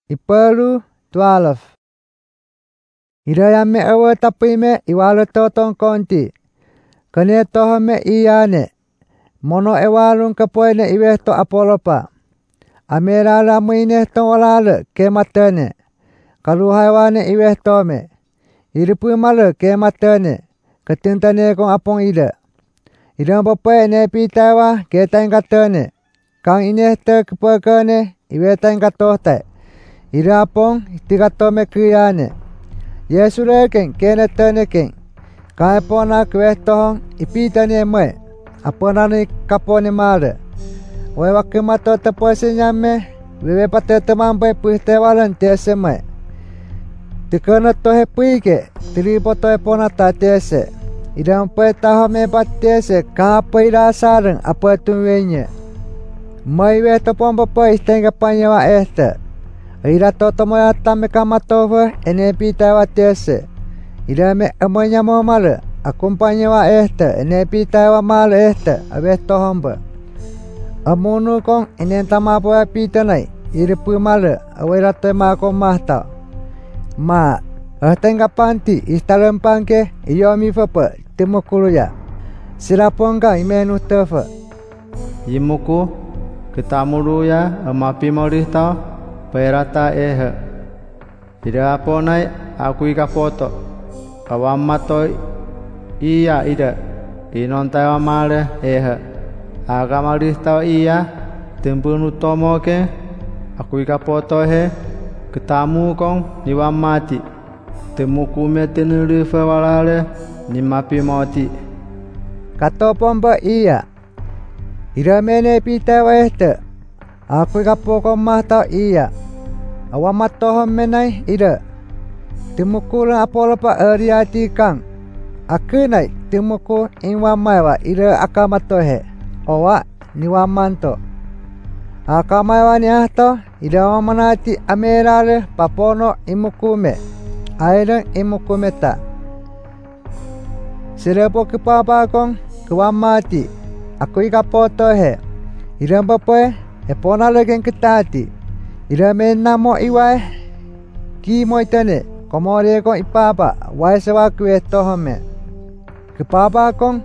Iperu 12. Irayame awe tapime iwalo totong konti. Kane tohame iyane. Mono ewalun kapoine iwehto apolopa. Amerala muine tongolale kematene. Kaluhaiwane iwehtome. Iripumale kematene. Ketintane kong apong ide. Idang bapak ne pitawa ketain katene. Kang inehte kepekene iwetain katohte. Ira apong tikatome kiyane. Yesu leken kene tene ken. Kai pona kwehtohong ipitane mwe. Aponani kapone male. Wewa kemato tepose nyame. Wewe pate temampai puhte walan tese mwe. Tikana tohe puike. Tiripo tohe pona ta tese. Idang pe taho me patese kapa ira sarang apa tuwenye. Mai we topon bapa istenga panyawa este. Ira toto moya tame kamatofa ene pita wa tese. Ira me amonya mo male akompanya wa este ene pita wa male este abesto homba. Amunu kong ene tama po pita nai ira pu male awira te ma ko mahta. Ma tenga panti istalem panke iyo mi fapa temukulu ya. Siraponga imenu tefa. Yimuku ketamuru ya amapi morita perata ida aponai aku ika foto awamato iya ida inonta amale agamarista iya tempunu tomoke aku ika foto ketamu kong niwamati temuku metenuri fawalale nimapi moti kato pomba iya ira mene pita weste aku kapoko mahta iya awamato menai ira temuku la apolopa ariati kang akunai temuku inwamaiwa ira akamato owa niwamanto akamaiwa ni ahto ira wamanati amerale papono imukume airan imukumeta sirepo kepapa kong kewamati aku ikapoto iran bapoe epona legen ketati ira menamo iwae ki moitane komore kong ipapa wae sewa kuetohome kepapa kong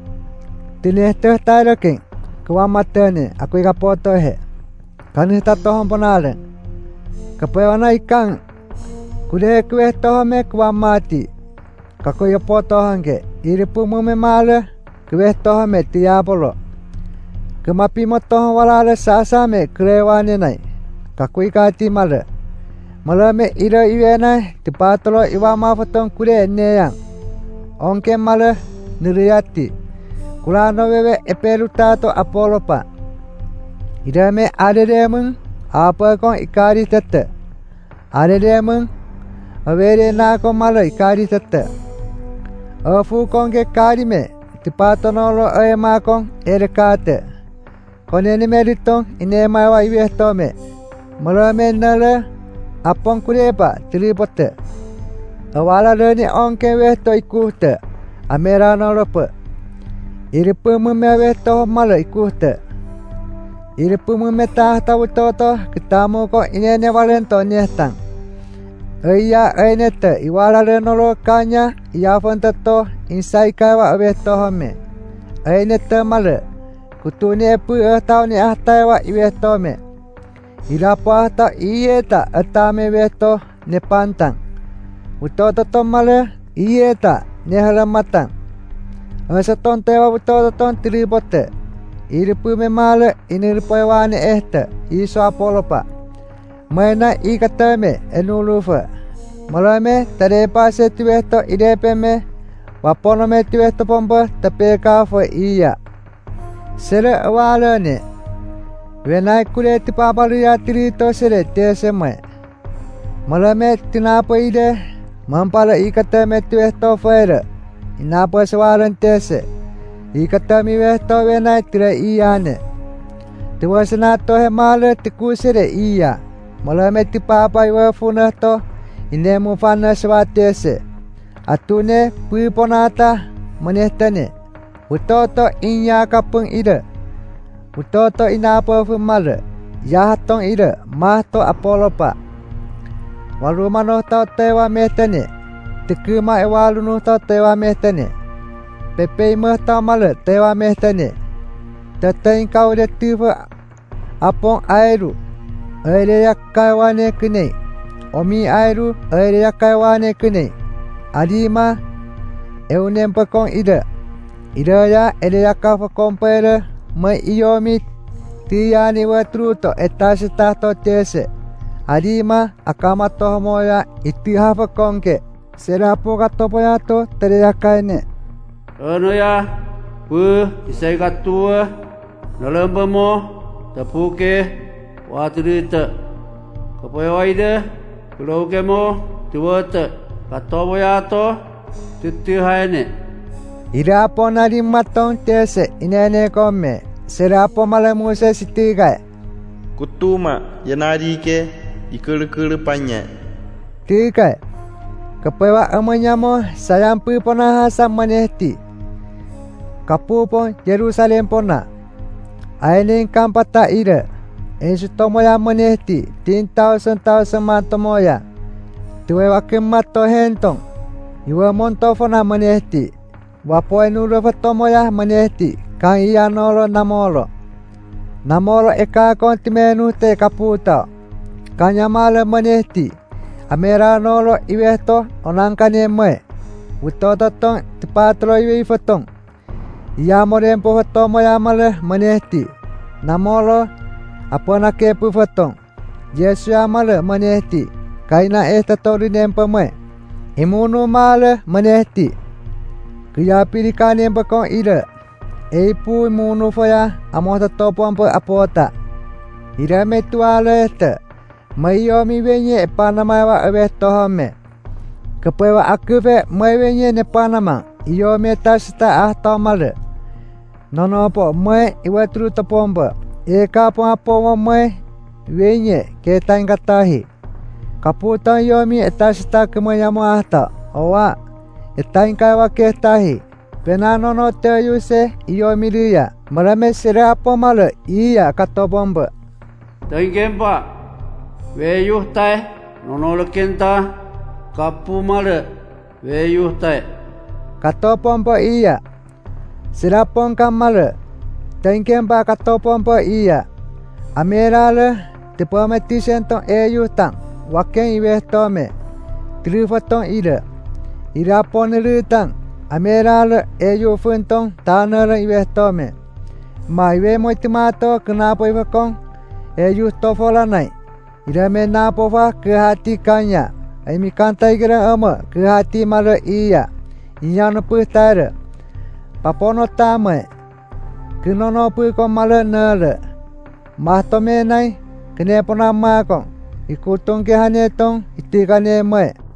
tinehte taireken kewamatane aku ikapoto kanista tohon ponale kepewana ikang kude kuetohome kewamati kakoyo potohange iripu mume male kuetohome tiapolo kemapi motohon walale sasame krewane nai kakui kati male malame ira iwena tipatolo iwama foton kure neyang onke male niriyati kulano wewe epelutato apolopa idame adedemun apa kong ikari tete adedemun awere nako male ikari tete afu konge karime tipatonolo ema kong erekate koneni meritong inema wa iwehtome malame nale apong kurepa tilipote awala leni onke wehto ikuhte amerano lope iripu mume wehto male ikuhte iripu mume tahta wutoto ketamu ko inene walento nihtang iya ainete iwala lenolo kanya iya fontato insai kawa wehto home ainete male kutune pu tau ni ahtawa iwehtome ilapa ta ieta atame wehto ne pantang utoto tomale ieta ne halamatang asaton tewa utoto ton tribote iripu me male iniripowane iso apolopa maina ikatame enulufa malame tarepa se tuwehto idepeme waponome tuwehto pomba tapeka fo iya sere awalane wenai kule tipapalia tirito sere teseme malame tinapo ide mampala ikatame tuwehto fere inapo sewalan tese ikatami wehto wenai tire iyane tiwasanato male tikusere iya malame tipapa iwefunato inemu fana swatese atune puiponata manehtane utoto inya kapung ide utoto inapo fumale yahatong ide mahto apolopa walumanoh tau tewa mehtene tekema ewalunuh tau tewa mehtene pepei meh tau male tewa mehtene tetein kau de tuve apong airu ere yakkai wane kene omi airu ere yakkai wane kene adima eunem pekong ida ya ere yakka pekong pere me iyomi tiyani watruto etasita to tese adima akamato moya itiha pekongke serapo katopoyato tere yakkaine ano ya pu isai katua nalembamo tapuke watrita kapoyaide kulokemo tuwata katopoyato titihaine irapo narimatong tese inene komme serapo malemuse sitigai kutuma yanarike ikul panya tigai kepewa amanyamo sayampu ponahasa manehti kapupon Yerusalem pona ainin kampata ira ensutomoya manehti 10,000 matomoya tuwe wakimato hentong iwa montofona manehti wapoe nurofatomoya manehti kang iya nolo namolo eka kontimenu te kaputa kanyamale manehti amera nolo iwehto onangkane me utototong tepatro iwe fotong iya morempo fotomoya male manehti namolo apona kepu fotong Yesu amale manehti kaina estatori nempo me imunu male manehti kaya pirikane bakong ira eipu imunu foya amota topompo apota ira metuale esta mayomi venye panama wa abetohome kepewa akuve mayenye ne panama iyo metasta ahtomale nonopo me iwatru topomba eka po me venye ketangatahi kaputan yomi etasta kemayamo ahta owa etainkai waketahi penano no teyuse iyo milia marame serapo male iya katobomba taingempa weyuhtai nonolokenta kapu male weyuhtai katopomba iya serapon kamale taingempa katopomba iya amerale tepometi senton eyuhtan waken iwehtome trifoton ira irapon lutang amerale eyu funton tanere iwehtome ma iwe moitimato kenapo iwakong eyu tofolanai irame napofa kehati kanya aimi kantai kira ama kehati male iya inyano puhtare papono tame kenono puko male nere mahtome nai kenepona makong ikutong kehanetong itikane me